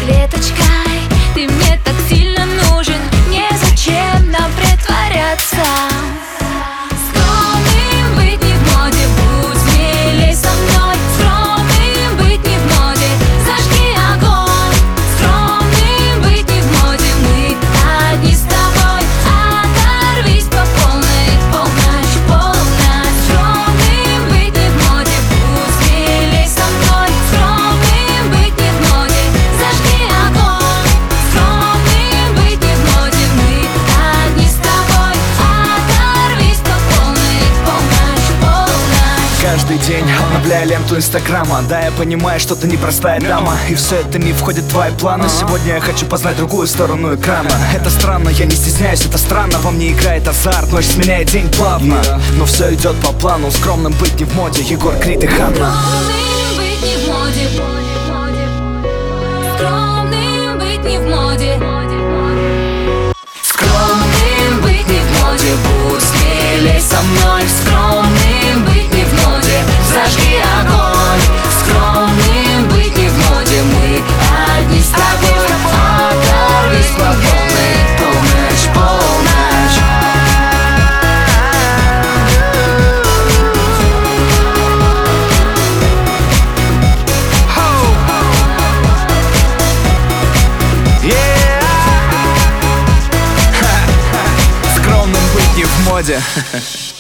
клеточкой. Ты мне так сильно нужен, незачем нам притворяться. Скромным быть не в моде, будь смелей со мной. Скромным быть не в моде, зажги огонь. Скромным быть не в моде, мы одни с тобой. Оторвись по полной, полночь, полночь. Скромным быть не в моде, будь смелей со мной. Скромным быть не в моде, зажги огонь. Скромным быть не в моде, мы одни с тобой. Оторвись по полной, полночь, полночь. Каждый день обновляя ленту инстаграма. Да, я понимаю, что ты непростая дама, и все это не входит в твои планы. Сегодня я хочу познать другую сторону экрана. Это странно, я не стесняюсь, это странно. Во мне играет азарт, ночь сменяет день плавно. Но все идет по плану, скромным быть не в моде. Егор Крид и Ханна. Скромным быть не в моде. Скромным быть не в моде. Скромным быть не в моде, будь смелей со мной. Скромным быть не в моде, зажги огонь. Скромным быть не в моде, мы одни с тобой. Оторвись по полной, полночь, полночь. Скромным быть не в моде.